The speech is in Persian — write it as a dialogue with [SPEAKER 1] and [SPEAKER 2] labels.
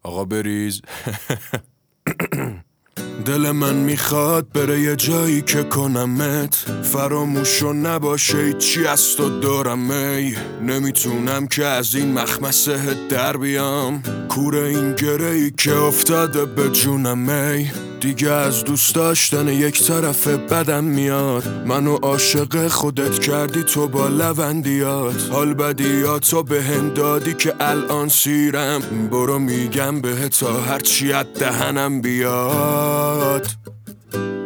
[SPEAKER 1] آقا بریز. دل من میخواد بره یه جایی که کنمت فراموشو نباشه چی از تو دارم نمیتونم که از این مخمسه در بیام کوره این گرهی که افتاده به جونم دیگه از دوست داشتن یک طرف بدم میاد منو عاشق خودت کردی تو با لوندیات حال بدیاتو به هم دادی که الان سیرم برو میگم به تا هرچی از دهنم بیاد